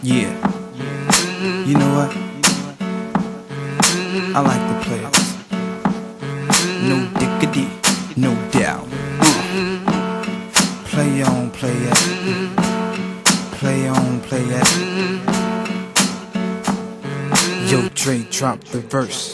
Yeah. You know what? I like the players. No diggity, no doubt. Play on, play it. Play on, play it. Yo, Dre, drop the verse.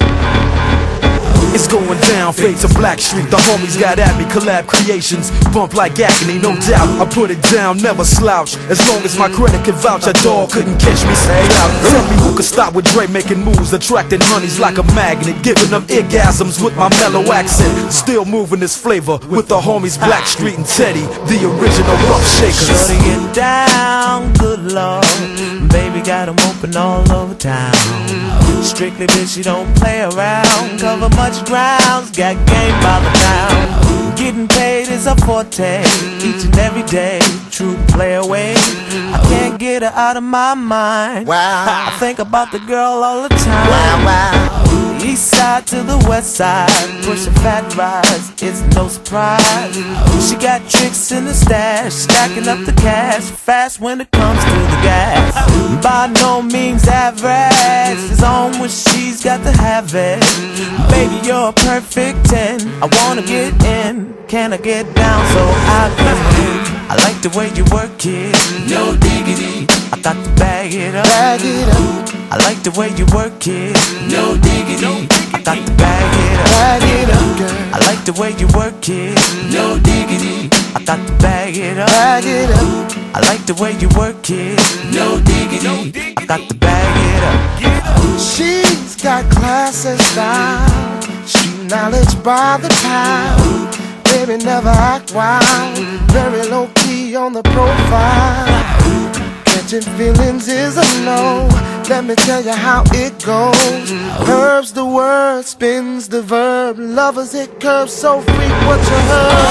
It's going down, fade to Black Street. The homies got at me, collab creations. Bump like agony, no doubt. I put it down, never slouch. As long as my credit can vouch, a dog couldn't catch me, stay out. Tell me who could stop with Dre making moves, attracting honeys like a magnet, giving them orgasms with my mellow accent. Still moving this flavor with the homies Black Street and Teddy, the original rough shakers. Shorty get down, good lord. Baby got them open all over town. Strictly bitch, she don't play around. Cover much grounds, got game by the pound. Getting paid is a forte, each and every day. True play away, I can't get her out of my mind. Wow. I think about the girl all the time. Wow, wow. East side to the west side, pushing fat rise, it's no surprise. She got tricks in the stash, stacking up the cash, fast when it comes to the gas. By no means average, it's on when she's got to have it. Baby, you're a perfect 10, I wanna get in, can I get down so I can win? I like the way you work it, no diggity, I got to bag it up. Bag it up. I like the way you work it, no diggity, I got to bag it up. Bag it up, girl. I like the way you work it, no diggity, I got to bag it up. Bag it up. I like the way you work it, no diggity, I got to bag it up. She's got class and style, street knowledge by the pound. Baby never act wild, very low key on the profile. Catching feelings is a no, let me tell you how it goes. Curves the word, spins the verb, lovers it curves so free what you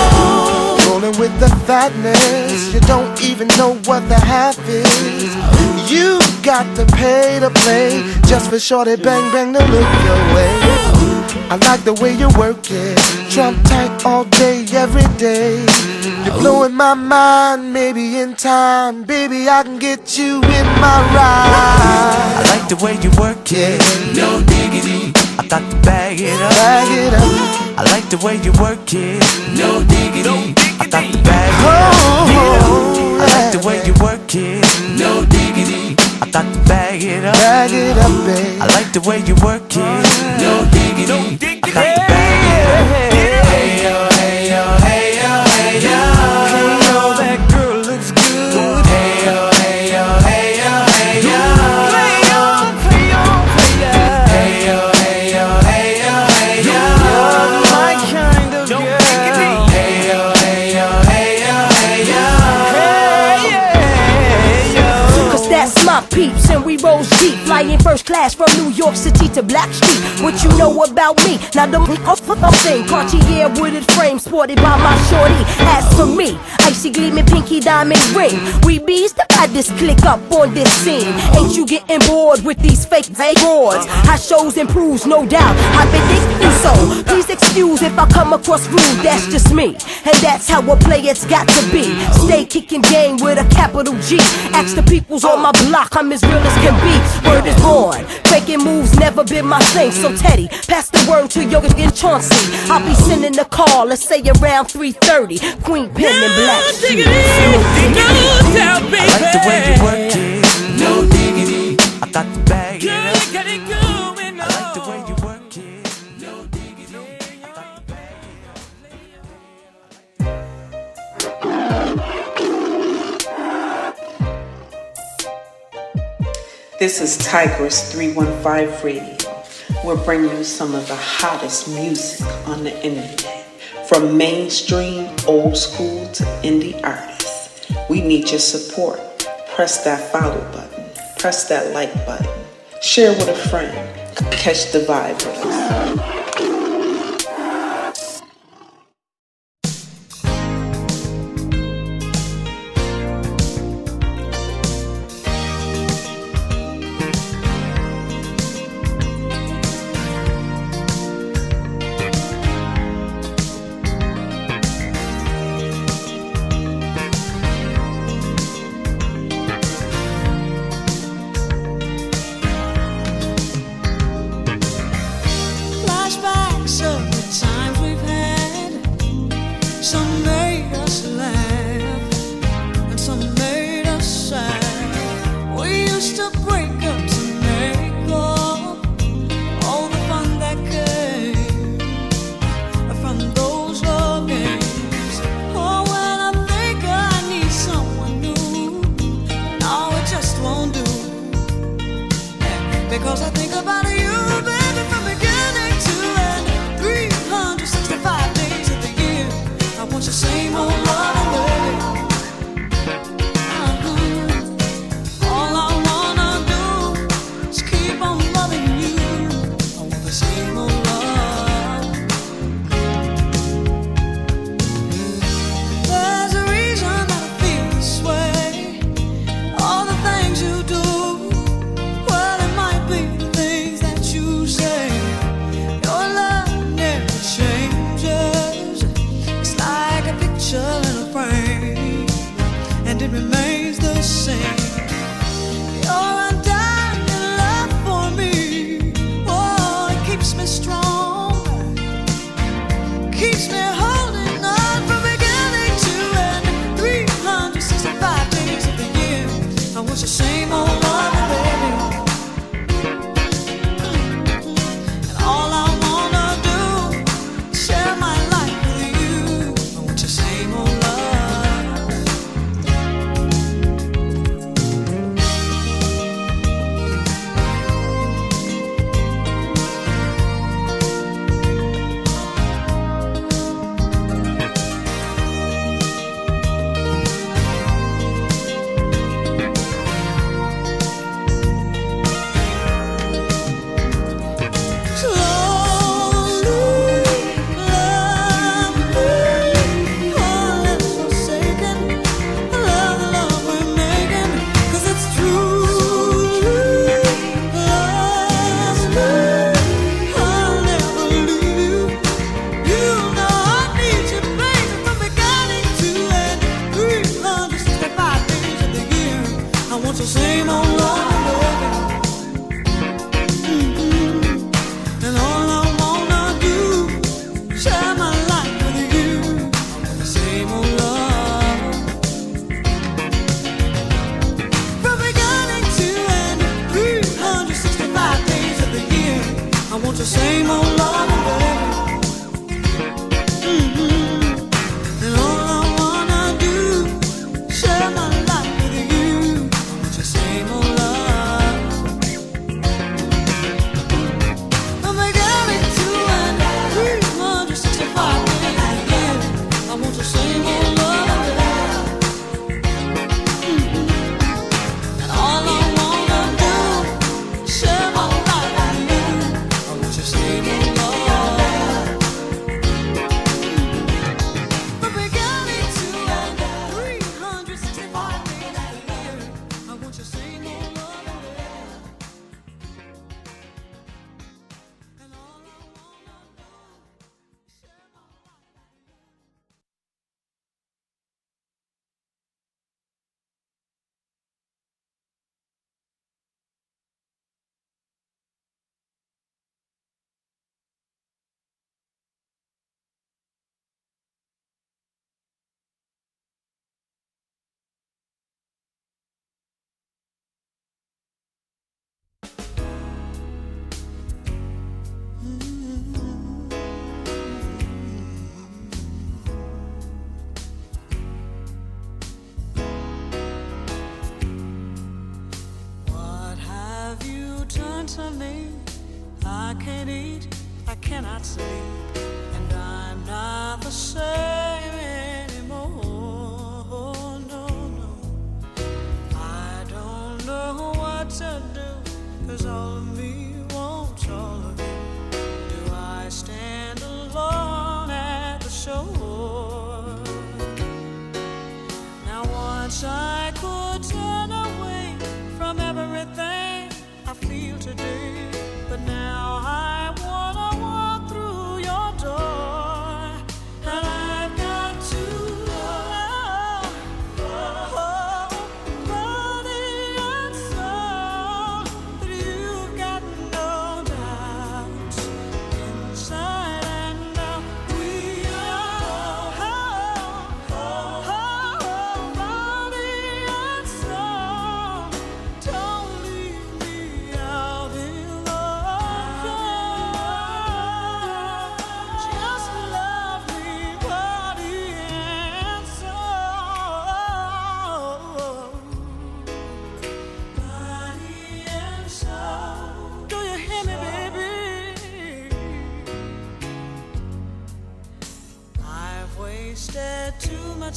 heard. Rolling with the fatness, you don't even know what the half is. You got to pay to play, just for shorty bang bang to look your way. I like the way you work it, Trump tight all day, every day. You're blowing my mind, maybe in time, baby I can get you in my ride. I like the way you work it, no diggity, I got to bag it up. Bag it up. I like the way you work it, no diggity, I got to bag it up. I like the way you work it, no diggity, I got to bag it up. Bag it up, babe. I like the way you work it, no diggity, I got to bag it up. Hey yo, hey yo, hey yo, hey yo, hey yo, that girl looks good. Hey yo, hey yo, hey yo, hey yo, play on, play on, play on. Hey yo, hey yo, hey yo, hey yo, you're my kind of girl. Hey yo, hey yo, hey yo, hey yo, hey yo. Cause that's my peeps and we roll deep, flying first class from New York City to Black Street. What you know about me? Now the thing, Cartier wooded frame sported by my shorty. As for me, icy gleaming pinky diamond ring. We bees the baddest click up on this scene. Ain't you getting bored with these fake broads? How shows improves, no doubt. I've been thinking so. Please excuse if I come across rude. That's just me, and that's how a player's got to be. Stay kicking game with a capital G. Ask the peoples on my block, I'm as real as can be. Word is born, faking moves never been my thing. So Teddy, pass the word to Yoga and Chauncey. I'll be sending the call, let's say around 3:30. Queen Pen and Black Street. I like the way you work it, no diggity, I got to bag it up. I like the way you work it, no diggity, I got to bag it up. This is Tigress 315 Radio. We're bringing you some of the hottest music on the internet, from mainstream, old school to indie artists. We need your support. Press that follow button, press that like button, share with a friend, catch the vibe with us.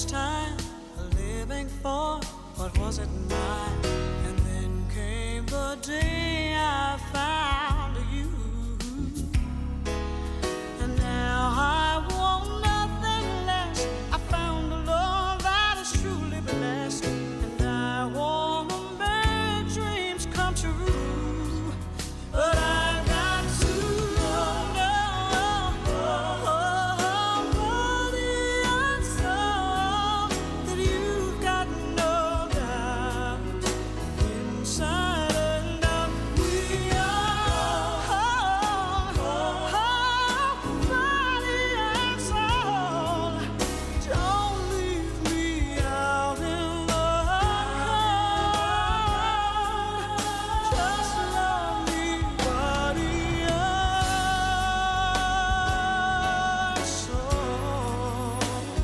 much time living for what wasn't mine. And then came the day I found you. And now I want nothing less. I found a love that is truly blessed. And I want to make dreams come true. But I got to know the answer, that you've got no doubt inside and out. We are the answer. Don't leave me out in the cold. Just love me, body and soul.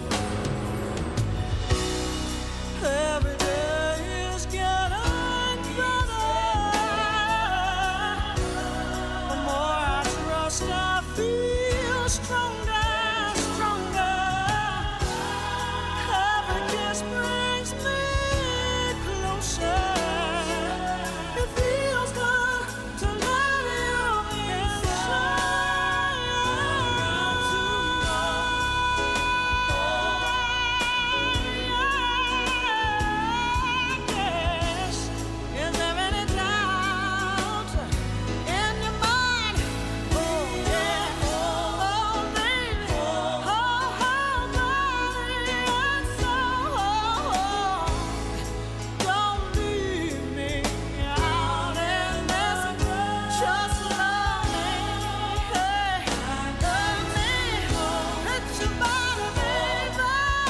Every day is getting better. The more I trust, I feel stronger, stronger. Every kiss brings me closer. It feels good to love you Yes. Is there any doubt in your mind? Oh yeah, oh baby, oh body and soul. Don't leave me out in this. Just love me, hey, love me. It's your body, baby.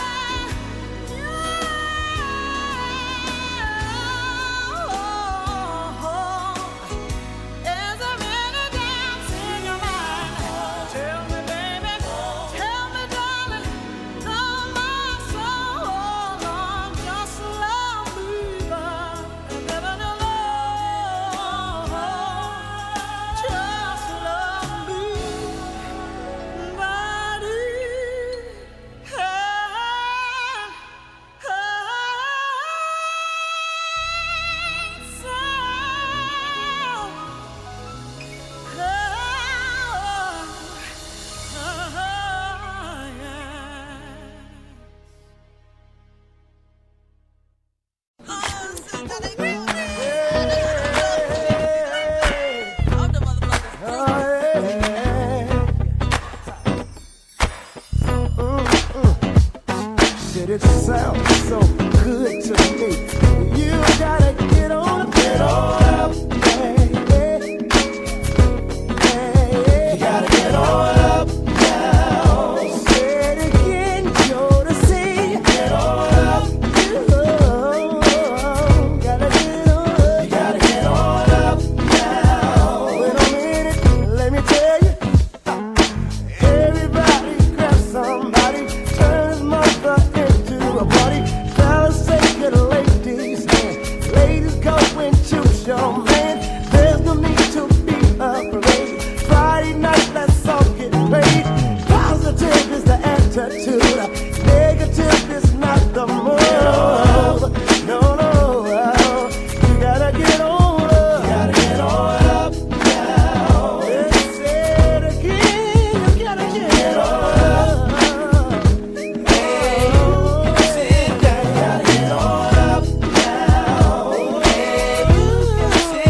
Is there any doubt in your mind? Tell me, baby. Tell me, darling. Know my soul. Just love me, never know love. Just love me, body Said it sounds so good to me. You gotta get on up, hey, hey, hey. You gotta get on up now. Say it again, Jodeci. Get on up, gotta get on up. You gotta get on up now. Wait a minute, let me tell you. Everybody grab somebody, turn his mother into a party. Fellas, take it, ladies, and ladies go and choose your man. There's no need to be afraid. Friday night, let's all get paid. Positive is the attitude, negative is not the move. No, no, you gotta get on up. You gotta get on up now. Let's say it again, you gotta get on up. Sit down, you gotta get on up now. Sit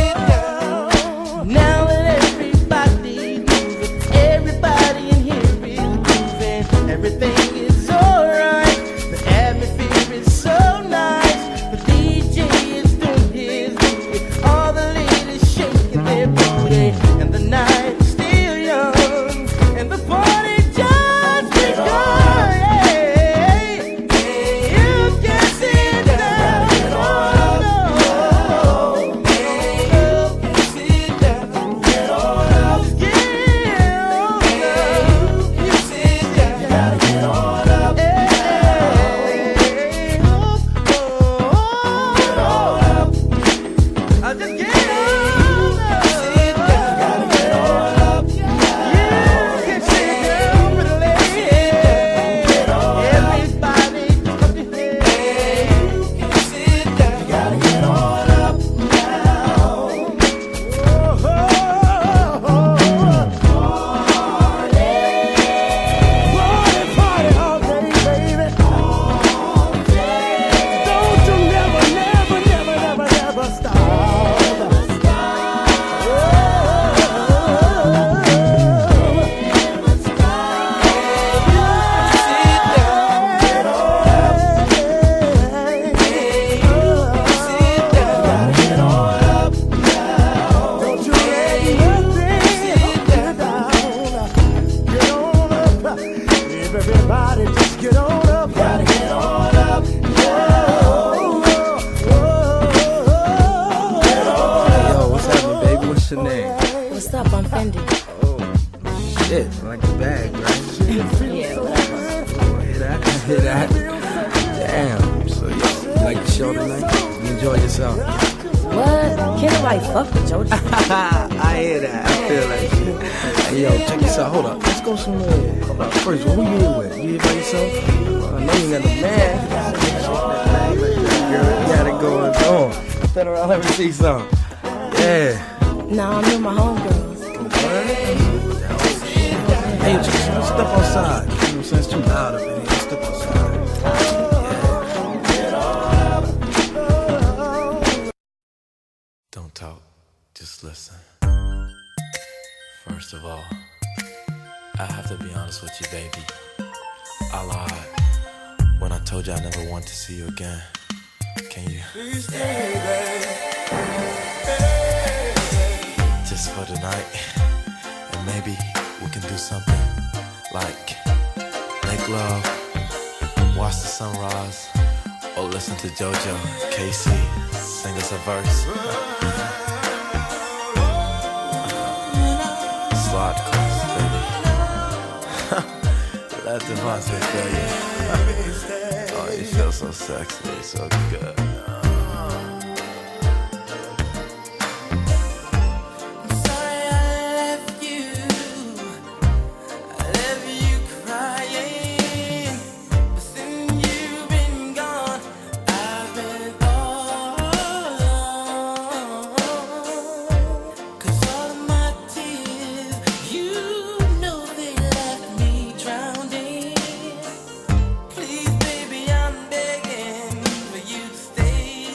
What's your name? What's up? I'm Fendi. Oh, shit. Like the bag, right? Yeah, whatever. Oh, hear that? Hear that? Damn. So, yo, you like the show tonight? You enjoy yourself? What? Can't nobody fuck with Joji. I hear that. I feel that shit. Hey, yo, check this out. Hold up. Let's go somewhere. Hold up. First of all, who you here with? You here by yourself? I know you got a man. Girl, you got it going on. Turn around, let me see something. Yeah. Nah, I'm with my homegirls. Hey, just step outside. You know what I'm saying? It's too loud up in here. Just step outside. Don't talk, just listen. First of all, I have to be honest with you, baby. I lied when I told you I never want to see you again. Can you please stay, baby? Just for tonight, and maybe we can do something like make love, watch the sunrise, or listen to JoJo, KC sing us a verse. Slide class, baby. Let Devontae feel you. Oh, you feel so sexy, so good. Please, baby, I'm begging for you to stay.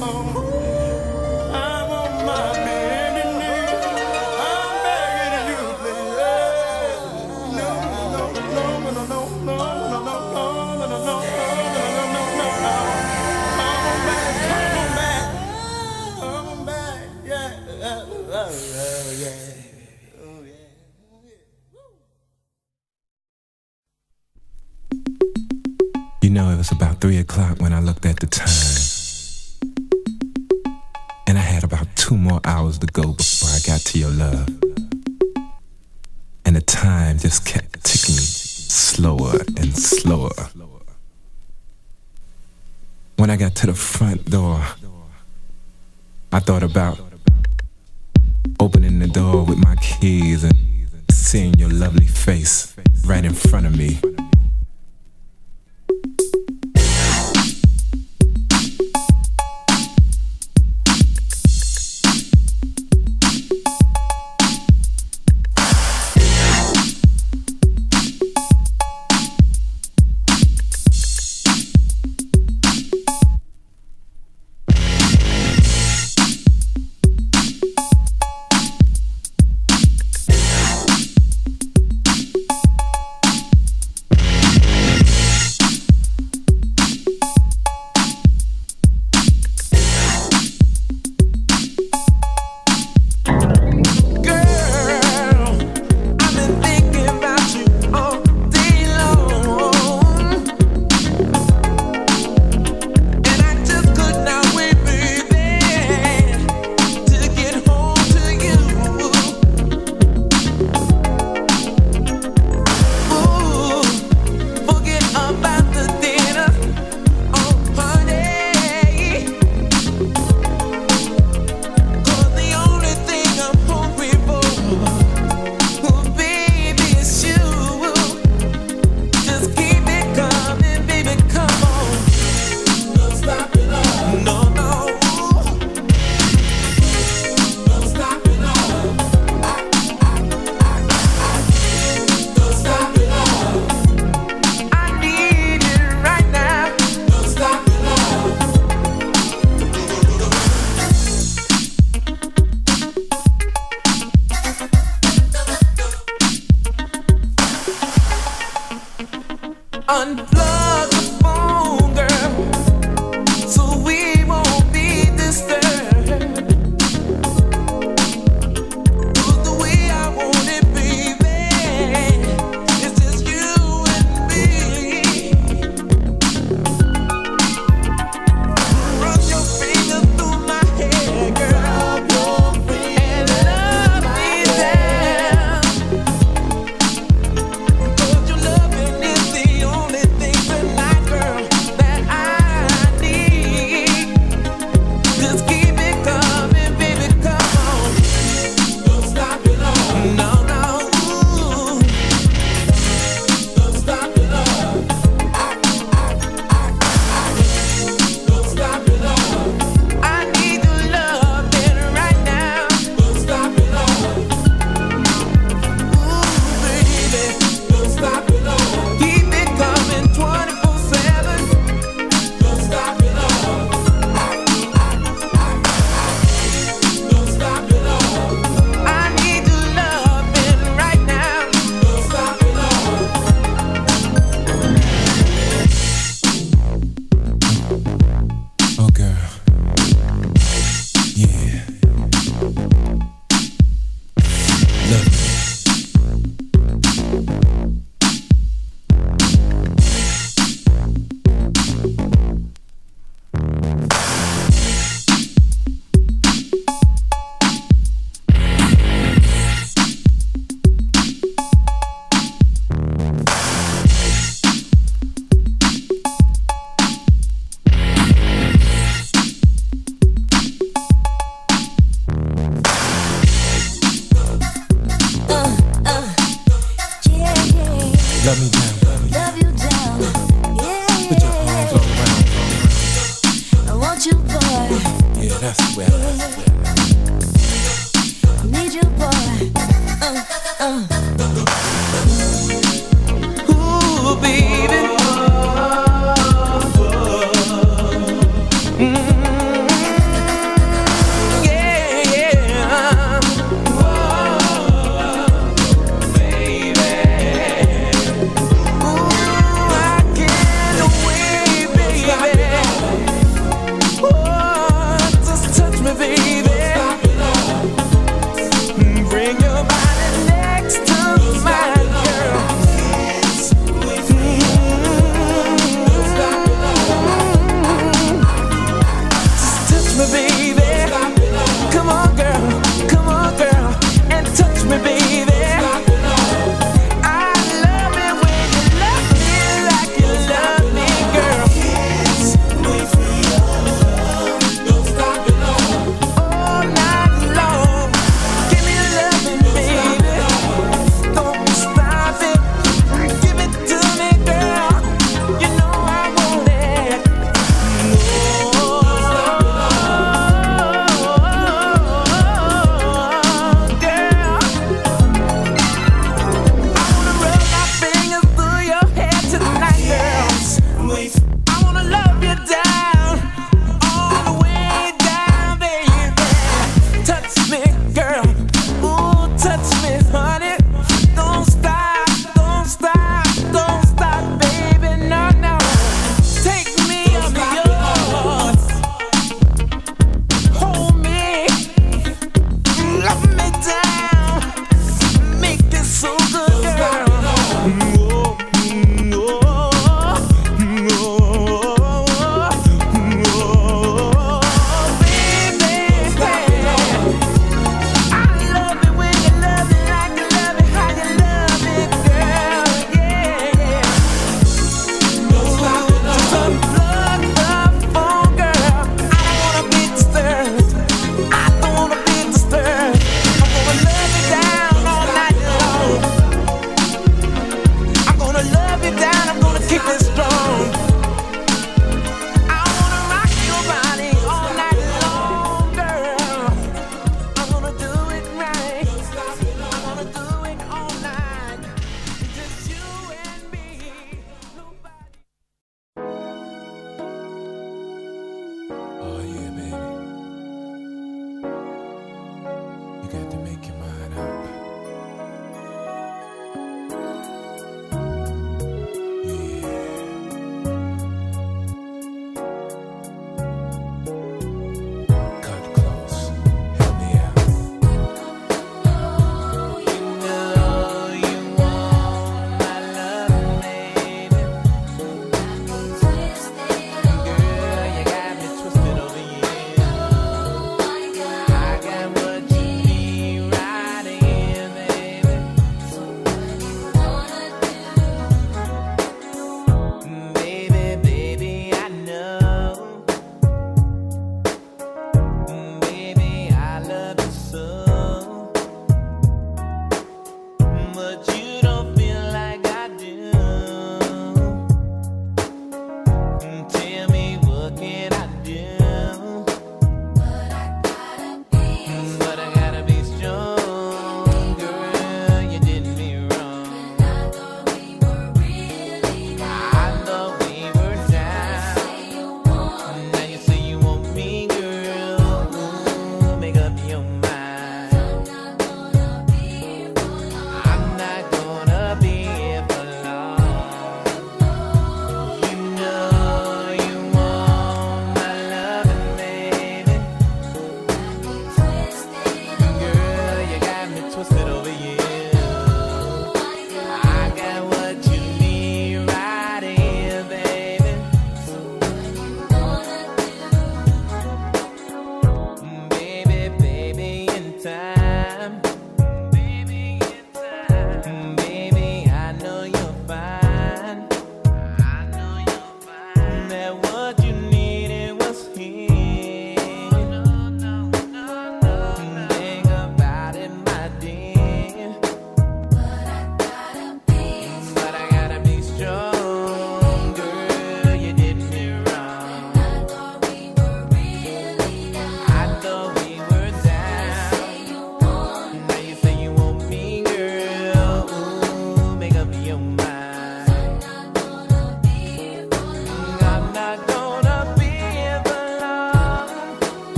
I'm on my bending knee. I'm begging you, please. No, no, no, no, no, no, no, no, no, no, no, no, no, no. Come on back, come on back, yeah. Oh, yeah. You know, it was about 3 o'clock when I looked at the time. And I had about 2 more hours to go before I got to your love. And the time just kept ticking slower and slower. When I got to the front door, I thought about opening the door with my keys and seeing your lovely face right in front of me.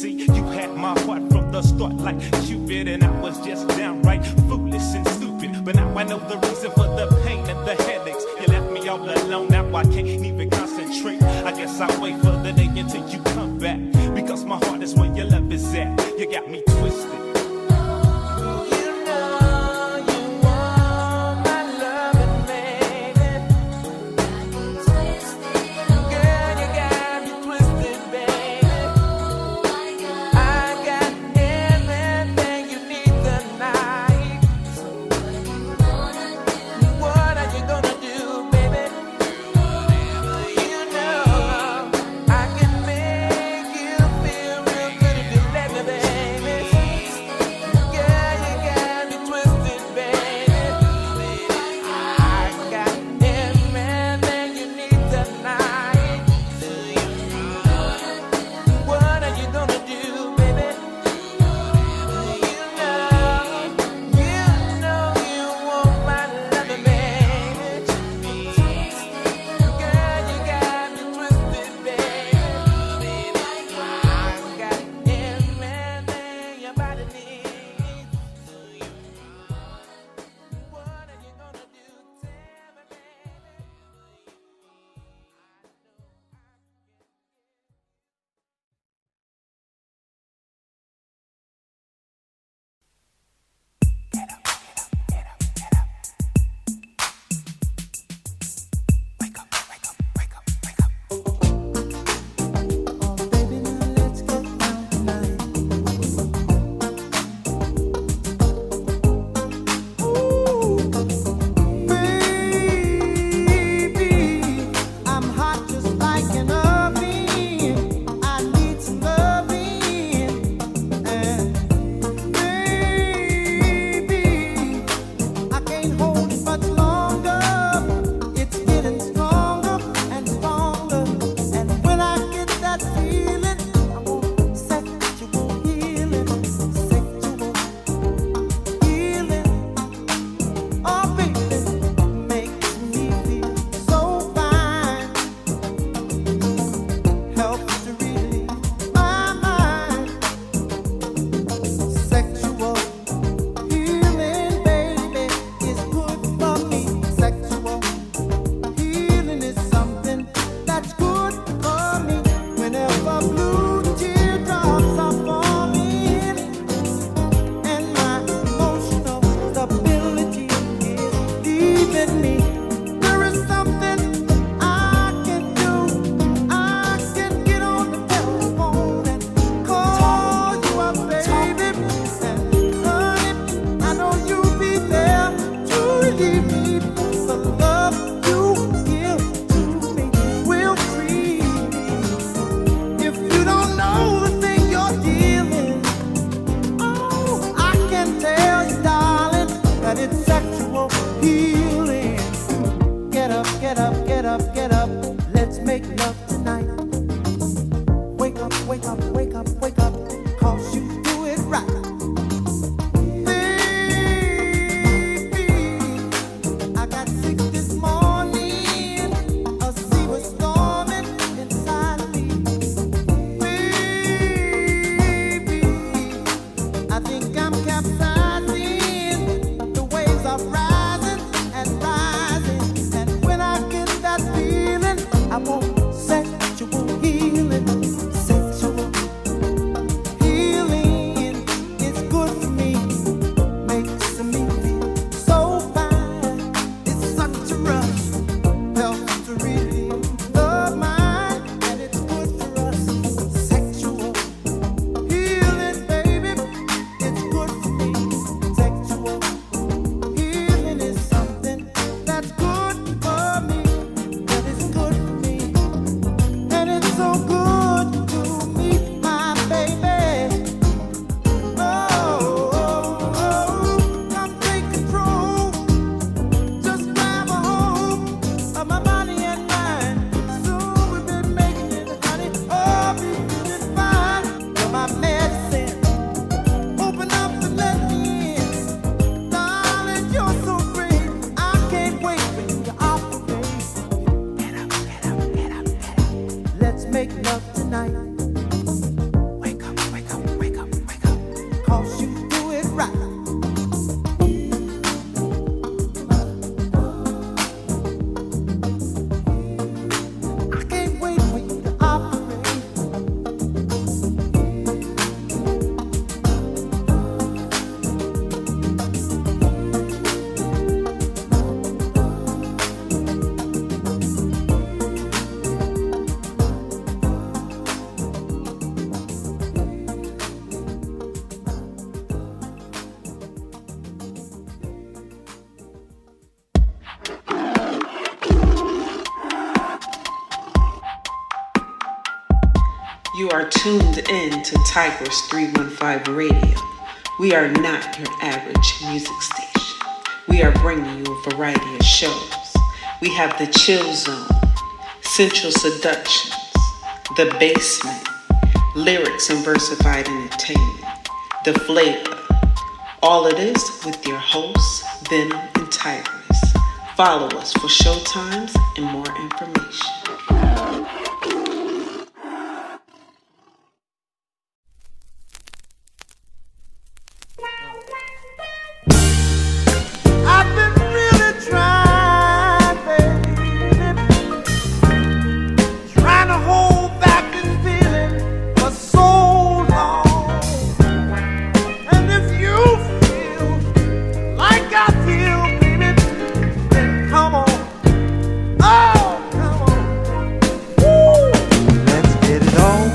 See, you had my heart from the start like Cupid, and I was just downright foolish and stupid. But now I know the reason for the pain and the headaches. You left me all alone, now I can't even concentrate. I guess I'll wait for the day until you come back, because my heart is where your love is at. You got me twisted. I can make you feel real good if you let me, baby. You are tuned in to Tigers 315 Radio. We are not your average music station. We are bringing you a variety of shows. We have the Chill Zone, Central Seductions, The Basement, Lyrics and Versified Entertainment, The Flavor. All of this with your hosts, Venom and Tigers. Follow us for showtimes and more information. I've been really trying, baby, trying to hold back this feeling for so long. And if you feel like I feel, baby, then come on. Oh, come on. Woo. Let's get it on.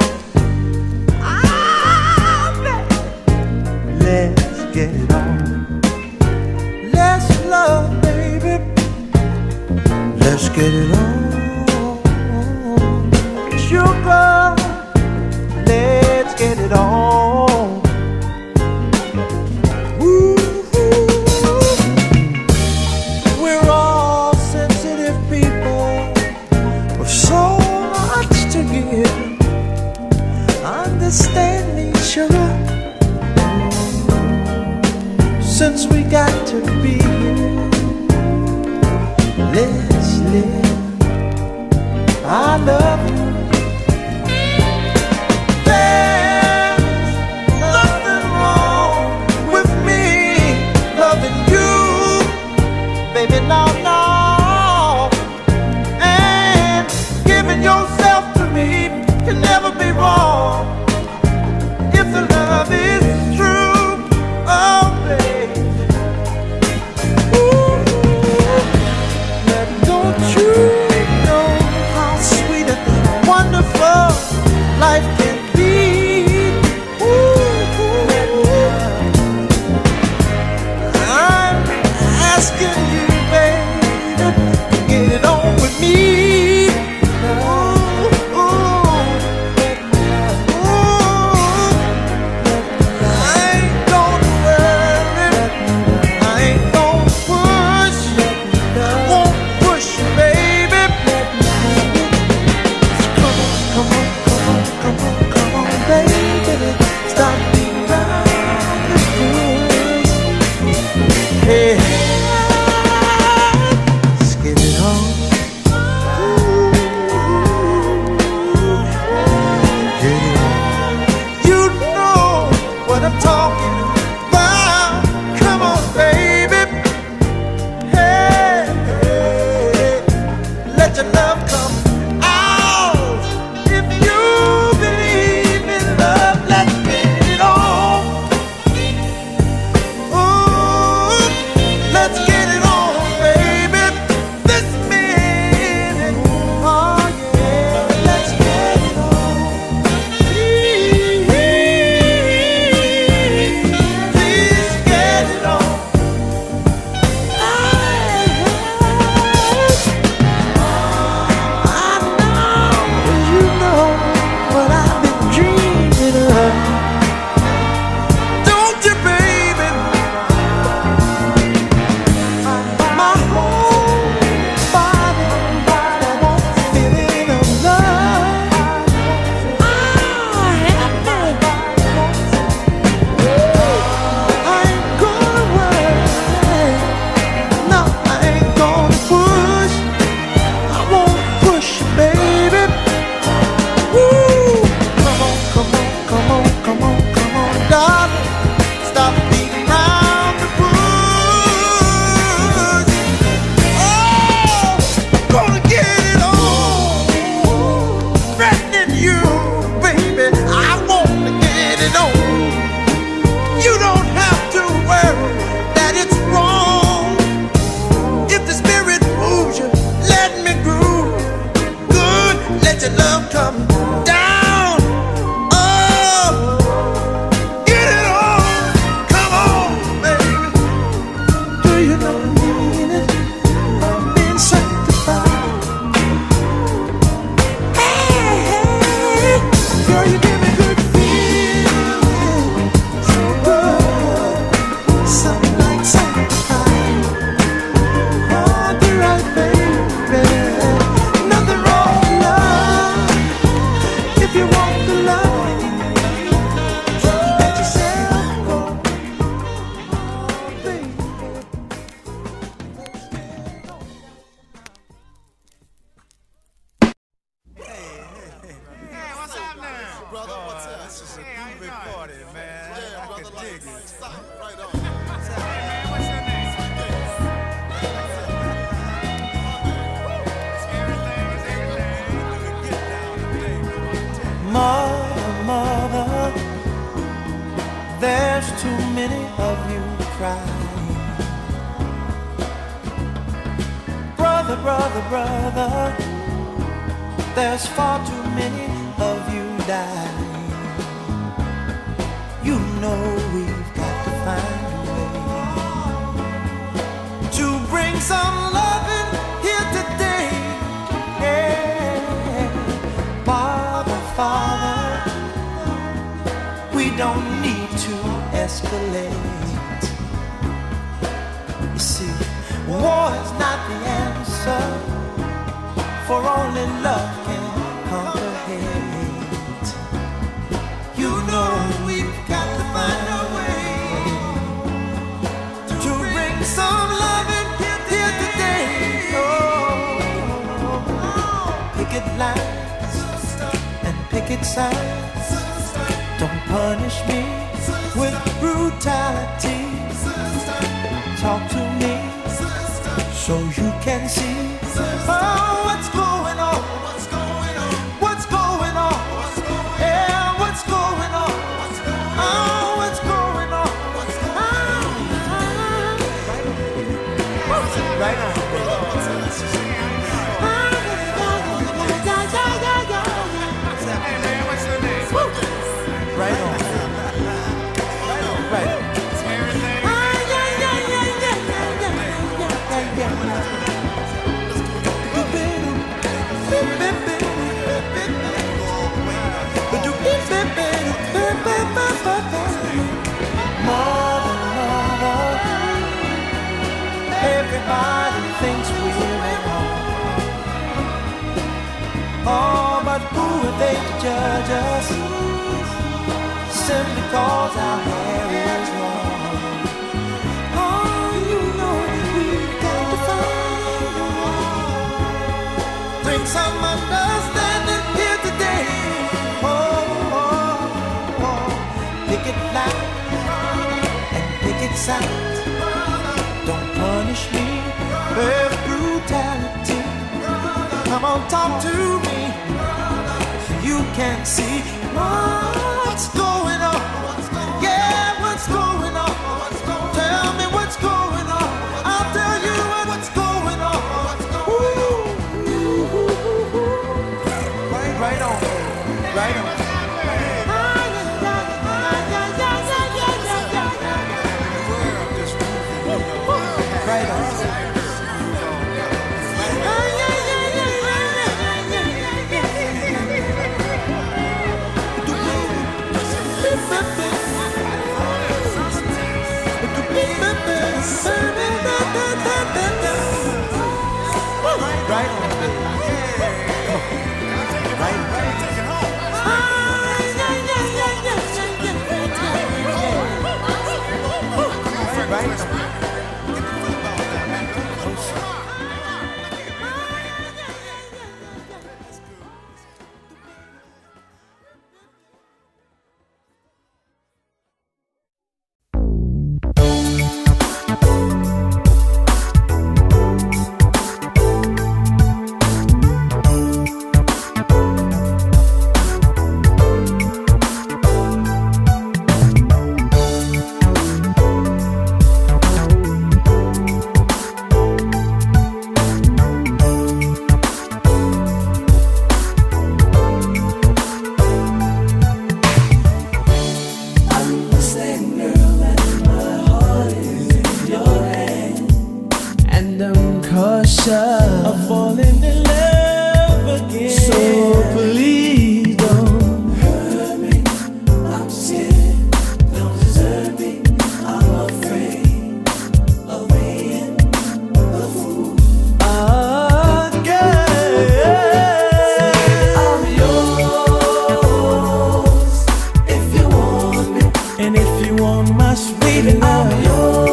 Let's get it on. Let's love, baby. Let's get it on. Sugar, let's get it on. Woo-hoo. We're all sensitive people with so much to give. Understand me, sugar. Since we got to be here, let's live. I love you. There's nothing wrong with me loving you, baby, no. And giving yourself to me can never be wrong if the love is true. Oh, baby. Ooh, now don't you know how sweet it is party, man. I can dig it. Mother, mother, there's too many of you crying. Brother, brother, brother, there's far too many of you dying. You know we've got to find a way to bring some loving here today. Yeah. Father, we don't need to escalate. You see, war is not the answer, for only love can conquer hate. You know we've got to find a way to bring some loving here today. Oh, picket lines, picket signs, don't punish me with brutality. Talk to me so you can see what's going on. What's going on? Yeah, what's going on? Oh, what's going on? Right on. Right on. Right on. Mother, everybody thinks we're at home. Oh, but who are they to judge us? Simply cause our hair is long. Oh, you know that we've got to find a way. Bring some understanding here today. Picket lines and picket signs, don't punish me with brutality. Come on, talk to me so you can see what's going on. Yeah, what's going on? Tell me what's going on. I'll tell you what's going on. Right on, right on. Right on. Right on. I'm falling in love again. So please don't hurt me. I'm scared. Don't desert me. I'm afraid of being the fool. Girl, I'm yours if you want me, and if you want my sweet love, I'm yours.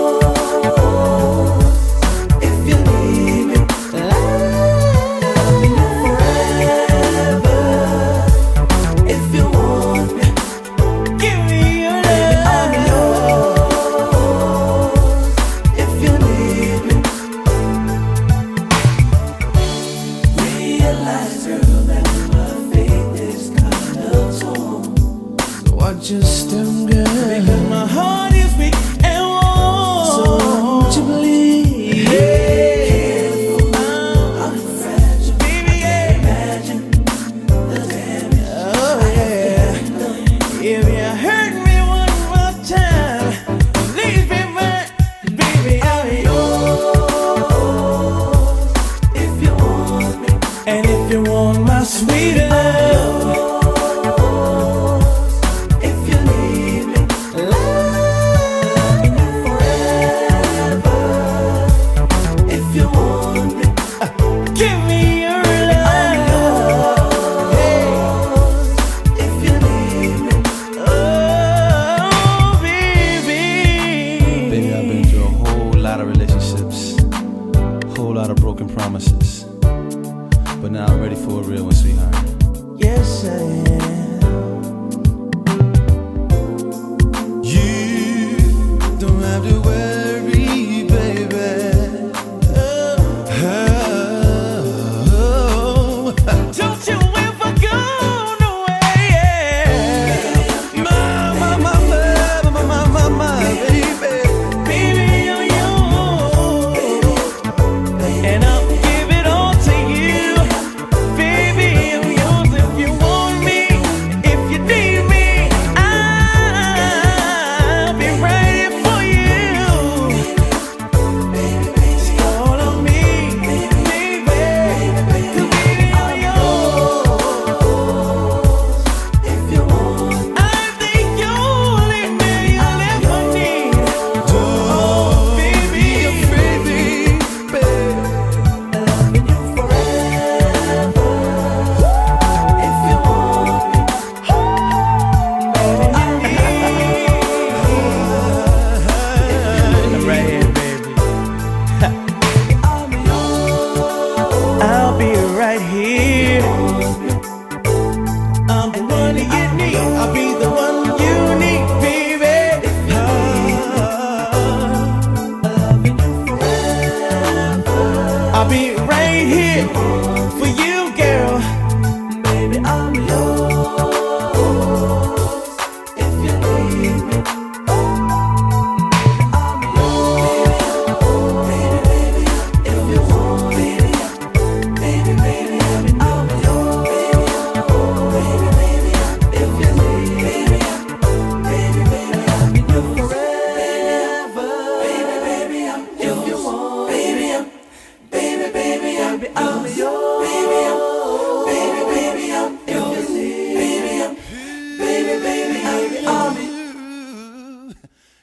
Give me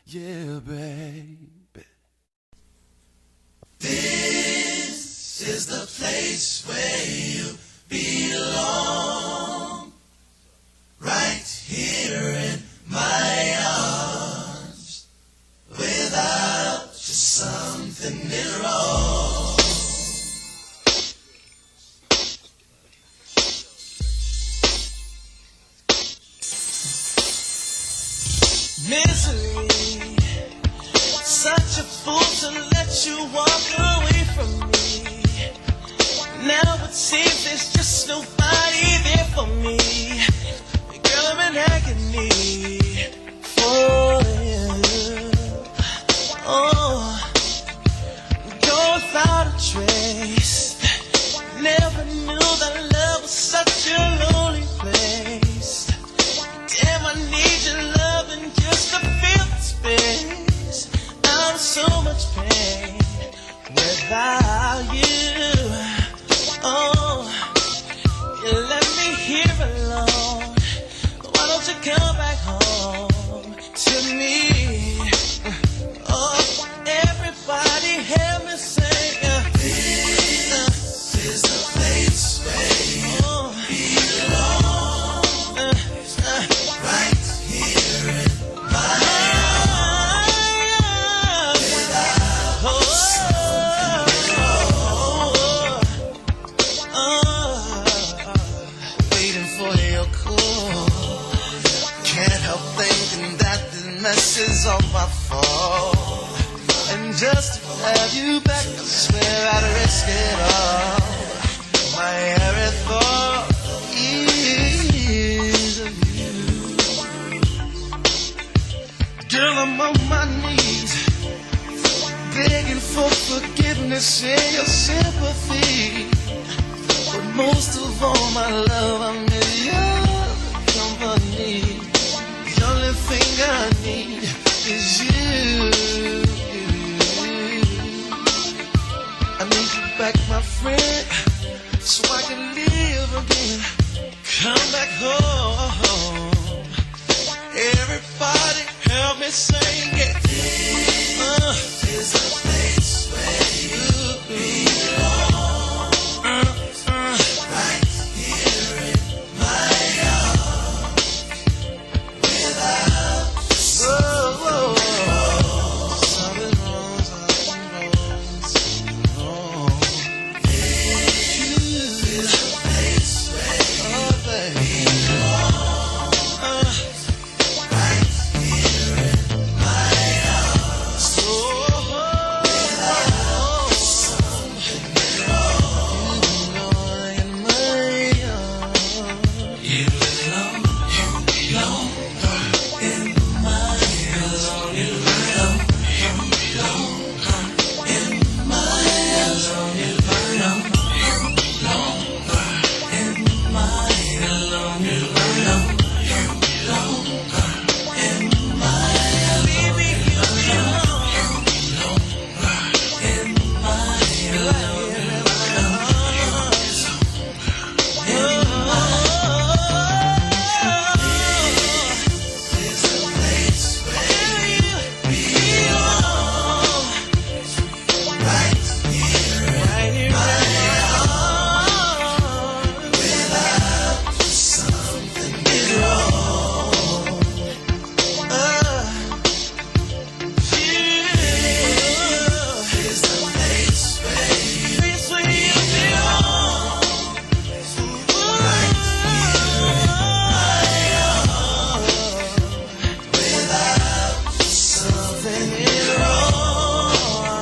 Yeah, baby. This is the place where you belong. Right here in my arms. Without you, something is wrong. Misery, such a fool to let you walk away from me. Now it seems there's just nobody there for me. Girl, I'm in agony for you. Oh, go without a trace. Never knew that love was such a lonely place. Damn, I need your love and just to feel the space. I'm so much pain without you. Oh, you let me here alone. Why don't you come back home to me? Oh, everybody help me sing. This is the place where you belong. Right here in my arms. Without something wrong. Waiting for your call. Can't help thinking that this mess is all my fault. And just to have you back, I swear I'd risk it all. My every thought is of you. Girl, I'm on my knees, begging for forgiveness and your sympathy. But most of all, my love, I miss your company. The only thing I need is you. I need you back, my friend, so I can live again. Come back home. Everybody help me sing it. This is the place where you belong. Right here in my arms. Without something wrong. Something wrong, something wrong. This is the place where you belong. Right here in my arms. Without something wrong. In my arms. You belong in my arms. You belong in my arms. You belong in my arms. You belong in my arms. Baby, you belong In This is the place where you belong. Right here in my arms. Without something wrong. This is the place where you belong. Right here in my arms. Without something wrong.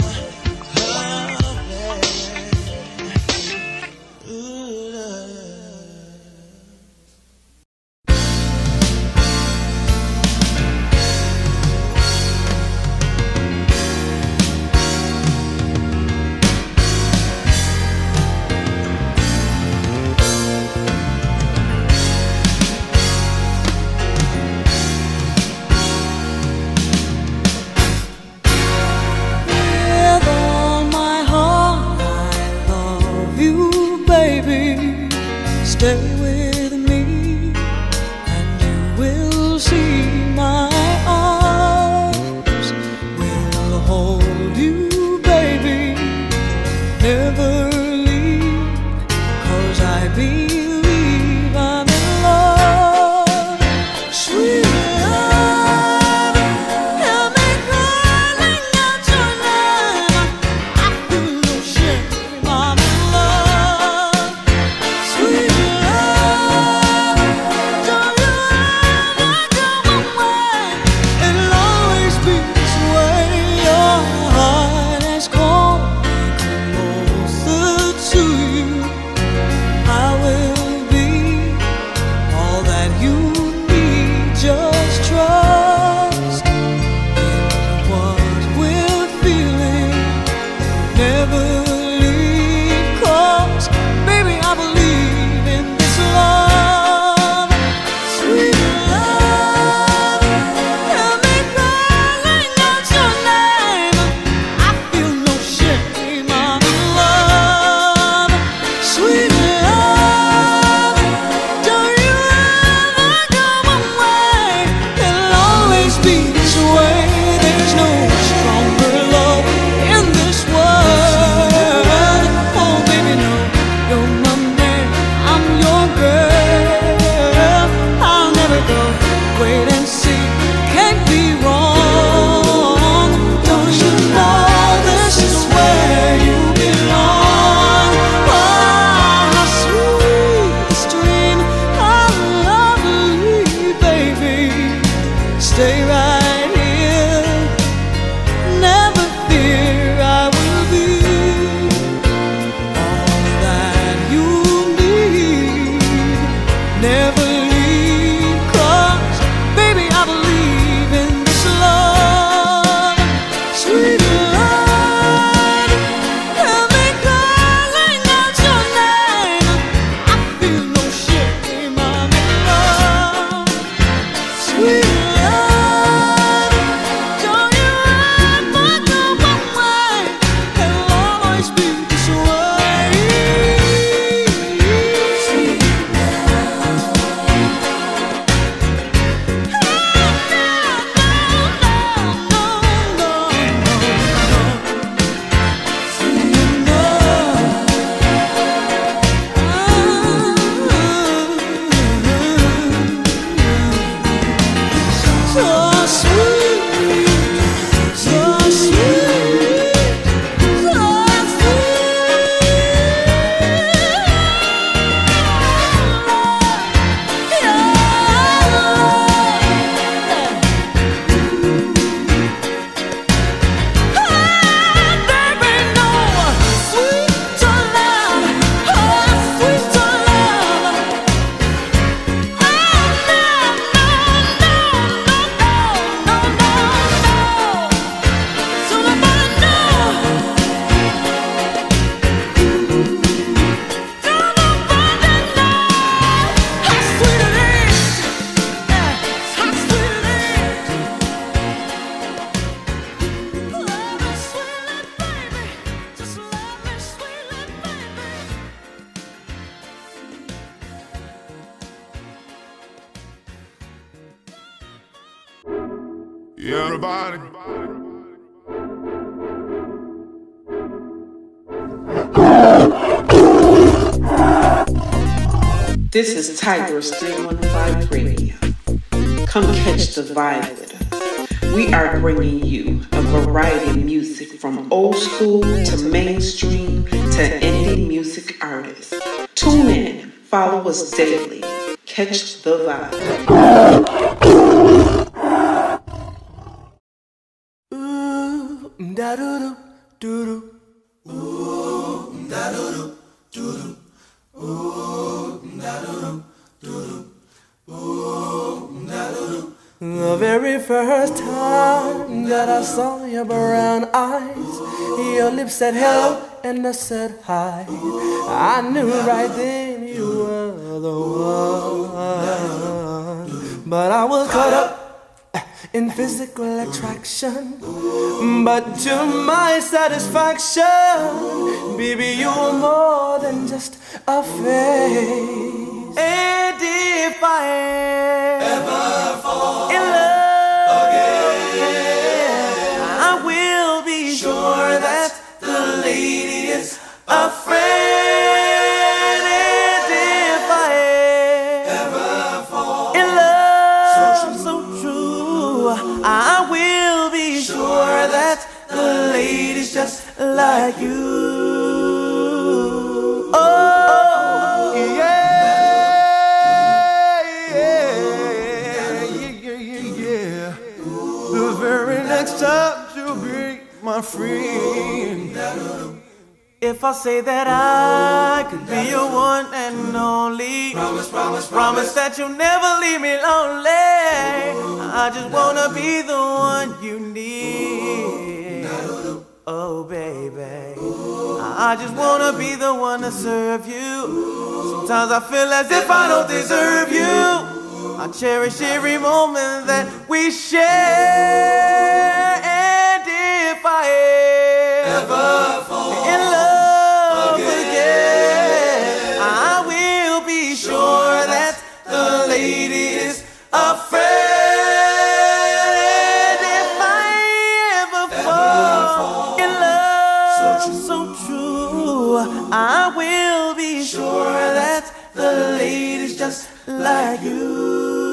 With all my heart, I love you, baby. Stay with me, and you will see my eyes Everybody. This is Tigress 315 Radio. Come catch the vibe with us. We are bringing you a variety of music from old school to mainstream to indie music artists. Tune in, follow us daily, catch the vibe. The very first time that I saw your brown eyes, your lips said hello and I said hi. I knew right then you were the one. But I was caught up in physical attraction. But to my satisfaction, baby, you were more than just a face. And if I ever fall in love again, I will be sure that the lady is a friend. And if I ever fall in love so true, I will be sure that the lady's just like you. Oh, yeah. The very next time you'll be my friend. If I say that I could be your one and only, promise that you'll never leave me lonely. I just wanna be the one you need. Oh baby, I just wanna be the one to serve you. Sometimes I feel as if I don't deserve you. I cherish every moment that we share. And if I ever fall in love again, I will be sure that the lady is a friend. And if I ever fall in love so true, I will be sure that the lady's just like you.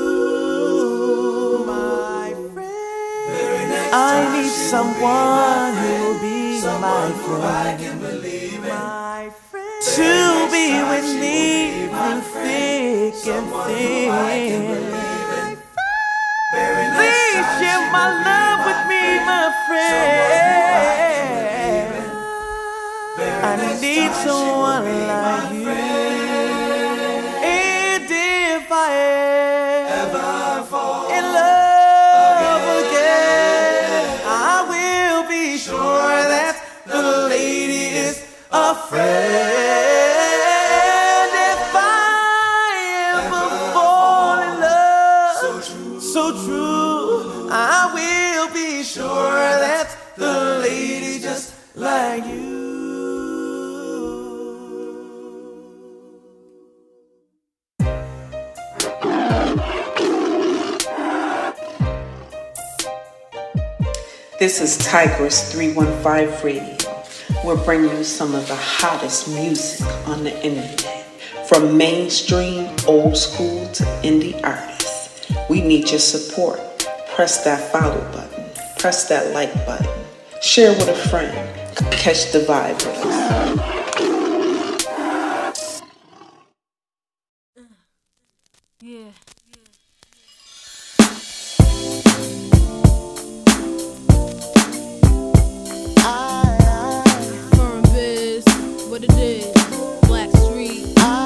I need someone who'll be my friend, to be with me through thick and thin. Please share my love with me, my friend. I need someone like you. And if I ever fall in love again, sure that the lady is a friend. If I ever fall in love so true, I will be sure that the lady just like you. This is Tigress 315 Radio. We're bringing you some of the hottest music on the internet, from mainstream, old school to indie artists. We need your support. Press that follow button. Press that like button. Share with a friend. Catch the vibe with us. Yeah. What it is, Black Street.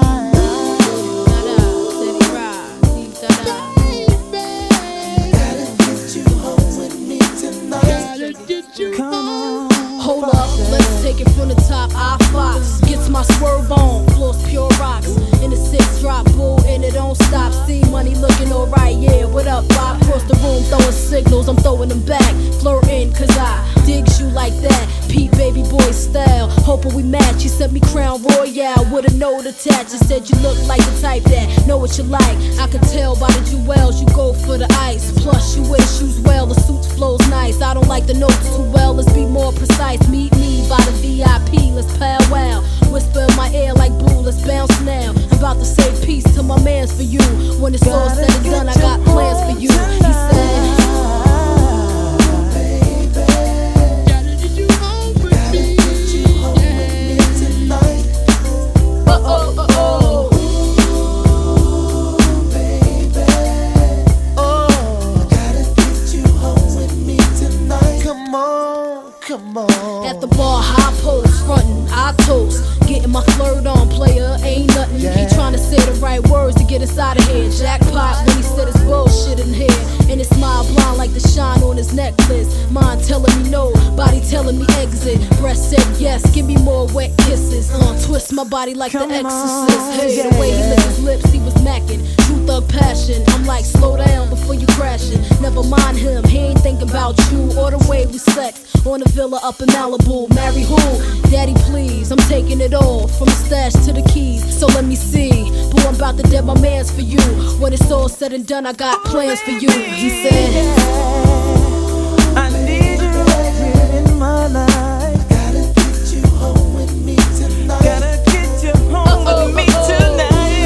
Hold up, let's take it from the top. I-Fox gets my swerve on, floors pure rocks. In the 6 drop, bull, and it don't stop. See money looking alright, yeah. What up, Bob? Across the room throwing signals, I'm throwing them back. Flirting, cause I digs you like that. Pete baby boy style, hoping we match. You sent me Crown Royale with a note attached. You said you look like the type that know what you like. I could tell by the jewels you go for the ice. Plus you wear shoes well, the suit's I don't like the notes too well, let's be more precise. Meet me by the VIP, let's powwow. Whisper in my ear like blue, let's bounce now. I'm about to say peace to my mans for you. When it's all said and done, I got plans for you. He said, Come on. At the bar, high post, frontin', I toast. Getting my flirt on, player, ain't nothing. He tryna say the right words to get us out of here. Jackpot when he said his bullshit in here. And his smile blind like the shine on his necklace. Mind telling me no, body telling me exit. Breast said yes, give me more wet kisses. Twist my body like the exorcist. Hey, the way he licked his lips, he was macking. True thug passion, I'm like, slow down before you crashing. Never mind him, he ain't thinking about you or the way we sex. On a villa up in Malibu, marry who? Daddy please, I'm taking it all, from the stash to the keys. So let me see, boo, I'm about to dead my mans for you. When it's all said and done, I got plans for you. He said, I need you right here in my life. Gotta get you home with me tonight. Gotta get you home with me tonight.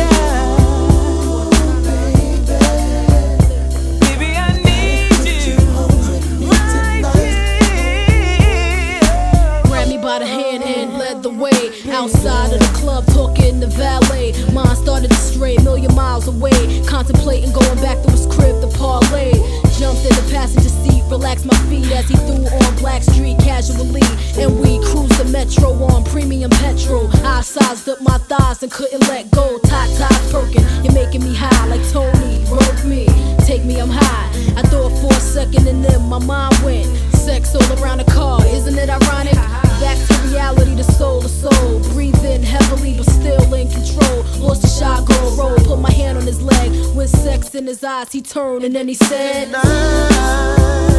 Baby, I need you right here. grabbed me by the hand and led the way. Outside of the club, talking to valet. Mine started to stray, million miles away. Contemplating going back to his crib to parlay. Jumped in the passenger seat, relaxed my feet as he threw on Black Street casually. And we cruised the metro on premium petrol. I sized up my thighs and couldn't let go. Tie perking, you're making me high like Tony. Broke me, take me, I'm high. I thought for a second and then my mind went. Sex all around the car, isn't it ironic? Back to reality, the soul to soul. Breathe in heavily, but still in control. Lost the shotgun roll, put my hand on his leg. With sex in his eyes, he turned and then he said,